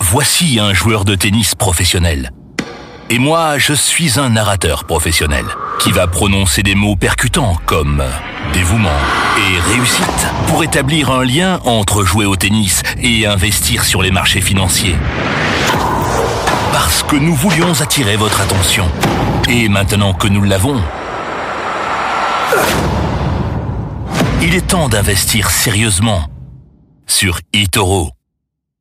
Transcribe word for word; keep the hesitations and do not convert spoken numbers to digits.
Voici un joueur de tennis professionnel. Et moi, je suis un narrateur professionnel qui va prononcer des mots percutants comme dévouement et réussite pour établir un lien entre jouer au tennis et investir sur les marchés financiers. Parce que nous voulions attirer votre attention. Et maintenant que nous l'avons, il est temps d'investir sérieusement sur eToro.